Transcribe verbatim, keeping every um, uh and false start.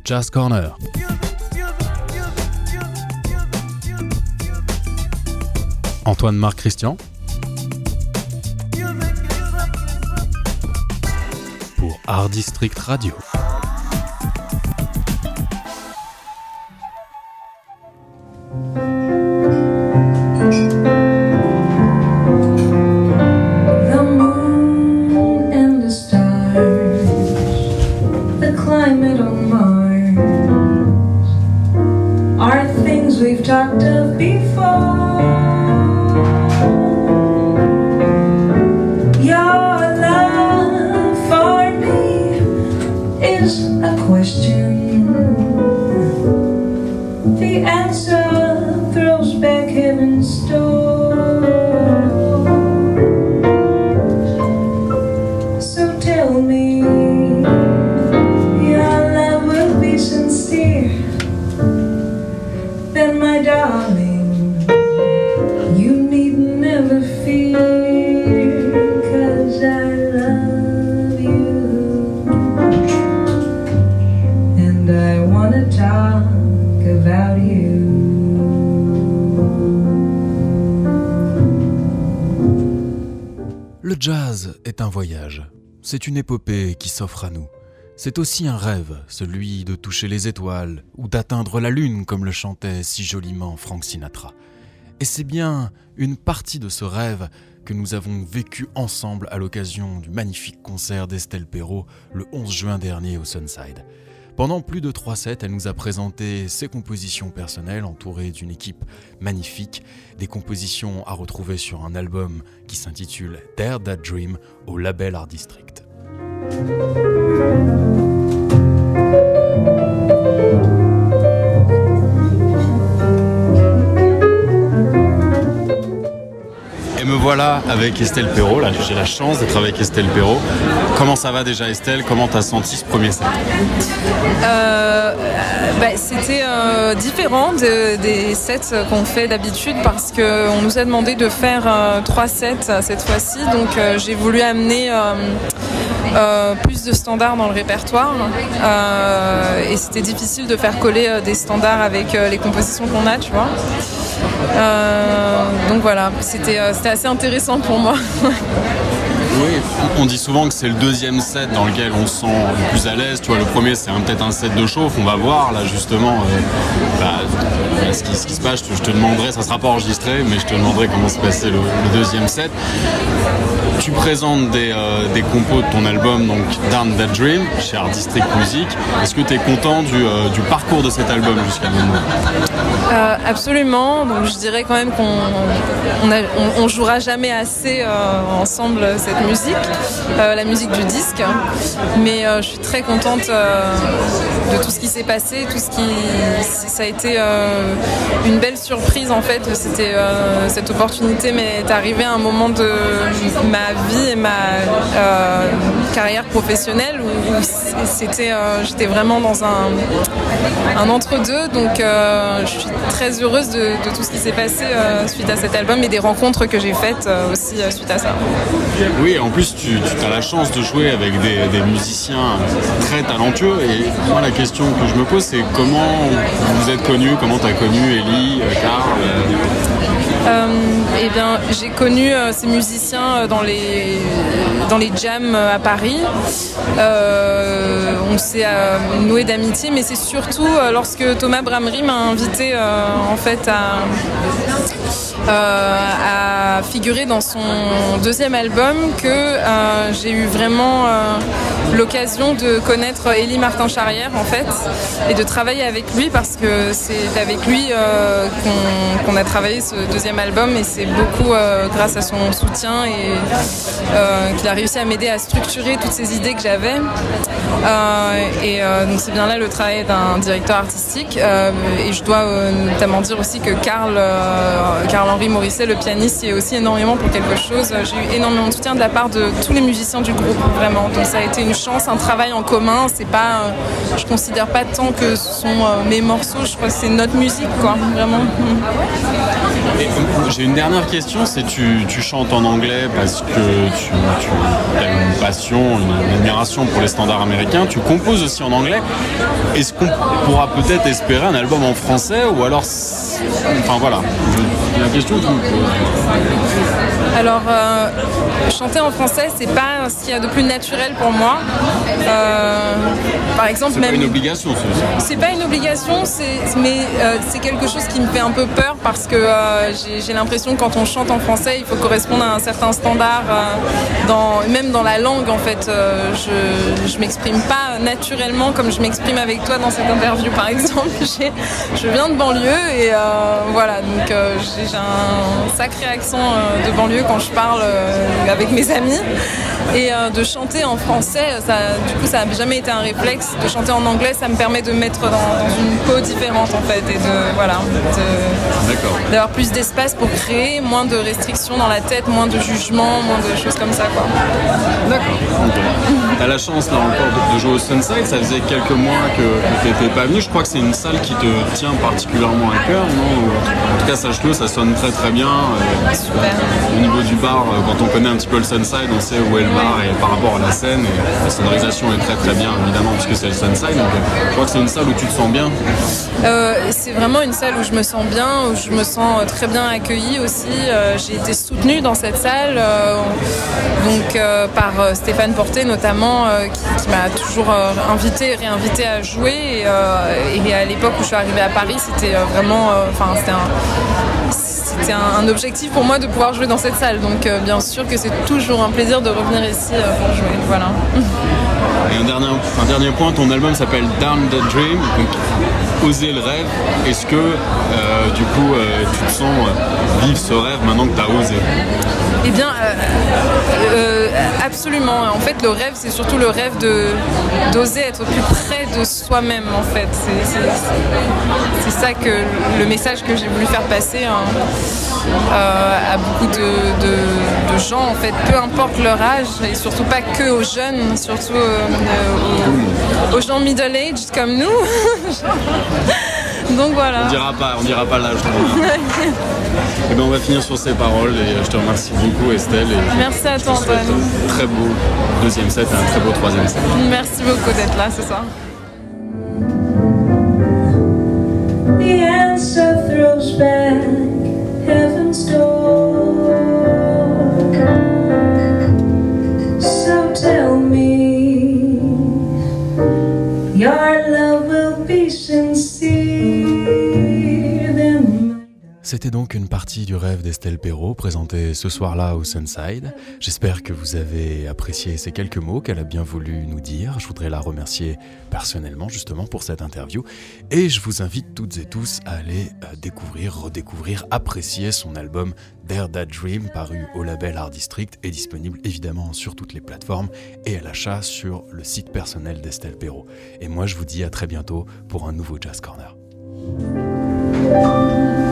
Jazz Corner. Antoine Marc Christian pour Art District Radio. Le jazz est un voyage, c'est une épopée qui s'offre à nous. C'est aussi un rêve, celui de toucher les étoiles ou d'atteindre la lune comme le chantait si joliment Frank Sinatra. Et c'est bien une partie de ce rêve que nous avons vécu ensemble à l'occasion du magnifique concert d'Estelle Perrot le onze juin dernier au Sunside. Pendant plus de trois sets, elle nous a présenté ses compositions personnelles entourées d'une équipe magnifique, des compositions à retrouver sur un album qui s'intitule Dare That Dream au label Art District. Et me voilà avec Estelle Perrot, là j'ai la chance d'être avec Estelle Perrot. Comment ça va déjà Estelle? Comment t'as senti ce premier set? euh, bah, C'était euh, différent de, des sets qu'on fait d'habitude parce qu'on nous a demandé de faire euh, trois sets cette fois-ci, donc euh, j'ai voulu amener euh, euh, plus de standards dans le répertoire euh, et c'était difficile de faire coller euh, des standards avec euh, les compositions qu'on a, tu vois. Euh, donc voilà, c'était, euh, c'était assez intéressant pour moi. Oui, on dit souvent que c'est le deuxième set dans lequel on se sent le plus à l'aise. Tu vois, le premier c'est un, peut-être un set de chauffe. On va voir là justement euh, bah, ce, qui, ce qui se passe. Je te demanderai, ça sera pas enregistré, mais je te demanderai comment se passait le, le deuxième set. Tu présentes des, euh, des compos de ton album, donc Dare That Dream, chez Art District Music. Est-ce que tu es content du, euh, du parcours de cet album jusqu'à maintenant? euh, Absolument. Donc je dirais quand même qu'on on a, on, on jouera jamais assez euh, ensemble cette musique, euh, la musique du disque. Mais euh, je suis très contente euh, de tout ce qui s'est passé, tout ce qui, ça a été euh, une belle surprise en fait. C'était euh, cette opportunité m'est arrivée à un moment de ma vie et ma euh, carrière professionnelle où, où c'était, euh, j'étais vraiment dans un, un entre-deux, donc euh, je suis très heureuse de, de tout ce qui s'est passé euh, suite à cet album et des rencontres que j'ai faites euh, aussi euh, suite à ça. Oui, en plus tu, tu as la chance de jouer avec des, des musiciens très talentueux et moi la question que je me pose c'est comment vous êtes connus, comment tu as connu Ellie, Carl euh... Euh, eh bien, j'ai connu euh, ces musiciens dans les, dans les jams à Paris. Euh, on s'est euh, noué d'amitié, mais c'est surtout euh, lorsque Thomas Bramery m'a invité euh, en fait à, euh, à figurer dans son deuxième album que euh, j'ai eu vraiment euh, l'occasion de connaître Élie Martin-Charrière en fait et de travailler avec lui parce que c'est avec lui euh, qu'on, qu'on a travaillé ce deuxième album et c'est beaucoup euh, grâce à son soutien et euh, qu'il a réussi à m'aider à structurer toutes ces idées que j'avais euh, et euh, donc c'est bien là le travail d'un directeur artistique euh, et je dois euh, notamment dire aussi que Carl euh, Carl-Henri Morisset, le pianiste, y est aussi énormément pour quelque chose. J'ai eu énormément de soutien de la part de tous les musiciens du groupe vraiment, donc ça a été une chance, un travail en commun. C'est pas, euh, je considère pas tant que ce sont euh, mes morceaux, je crois que c'est notre musique quoi, vraiment. Et euh, j'ai une dernière question, c'est tu, tu chantes en anglais parce que tu, tu as une passion, une, une admiration pour les standards américains. Tu composes aussi en anglais. Est-ce qu'on pourra peut-être espérer un album en français ou alors... Enfin voilà, je, la question que je me pose. Alors, euh, chanter en français, c'est pas ce qu'il y a de plus naturel pour moi. Euh, par exemple, c'est même. C'est pas une obligation, c'est C'est pas une obligation, c'est, mais euh, c'est quelque chose qui me fait un peu peur parce que euh, j'ai, j'ai l'impression que quand on chante en français, il faut correspondre à un certain standard, euh, dans, même dans la langue en fait. Euh, je, je m'exprime pas naturellement comme je m'exprime avec toi dans cette interview, par exemple. J'ai, je viens de banlieue et euh, voilà, donc euh, j'ai, j'ai un sacré accent euh, de banlieue quand je parle euh, avec mes amis. Et euh, de chanter en français, ça, du coup, ça n'a jamais été un réflexe. De chanter en anglais, ça me permet de me mettre dans, dans une peau différente en fait, et de voilà, de, d'avoir plus d'espace pour créer, moins de restrictions dans la tête, moins de jugements, moins de choses comme ça, quoi. D'accord. Okay. T'as la chance là encore de, de jouer au Sunside. Ça faisait quelques mois que, que t'étais pas venu. Je crois que c'est une salle qui te tient particulièrement à cœur, non? En tout cas, sache-le, ça sonne très très bien. Super. Au niveau du bar, quand on connaît un petit peu le Sunside, on sait où est le bar et par rapport à la scène. Et la sonorisation est très très bien, évidemment, puisque c'est le Sunside. Donc, je crois que c'est une salle où tu te sens bien. Euh, c'est vraiment une salle où je me sens bien, où je me sens très bien accueillie aussi. Euh, j'ai été soutenue dans cette salle, euh, donc euh, par Stéphane Porté notamment, euh, qui, qui m'a toujours euh, invité et réinvité à jouer. Et, euh, et à l'époque où je suis arrivée à Paris, c'était vraiment, enfin euh, c'était un C'était un, un objectif pour moi de pouvoir jouer dans cette salle. Donc euh, bien sûr que c'est toujours un plaisir de revenir ici euh, pour jouer. Voilà. Et un dernier, un dernier point, ton album s'appelle Down the Dream, donc oser le rêve. Est-ce que euh, du coup euh, tu te sens euh, vivre ce rêve maintenant que tu as osé? Eh bien, euh, euh, absolument. En fait, le rêve, c'est surtout le rêve de, d'oser être plus près de soi-même, en fait. C'est, c'est, c'est, c'est ça que le message que j'ai voulu faire passer hein, euh, à beaucoup de, de, de gens, en fait, peu importe leur âge, et surtout pas que aux jeunes, surtout euh, aux, aux gens middle-aged comme nous. Donc voilà. On dira pas, on dira pas l'âge. Et ben on va finir sur ces paroles et je te remercie beaucoup Estelle. Et merci à toi Antoine. Un très beau deuxième set et un très beau troisième set. Merci beaucoup d'être là ce soir. The answer throws back heaven's door. So tell me your love will be sincere. C'était donc une partie du rêve d'Estelle Perrot, présentée ce soir-là au Sunside. J'espère que vous avez apprécié ces quelques mots qu'elle a bien voulu nous dire. Je voudrais la remercier personnellement justement pour cette interview. Et je vous invite toutes et tous à aller découvrir, redécouvrir, apprécier son album Dare That Dream, paru au label Art District et disponible évidemment sur toutes les plateformes et à l'achat sur le site personnel d'Estelle Perrot. Et moi je vous dis à très bientôt pour un nouveau Jazz Corner.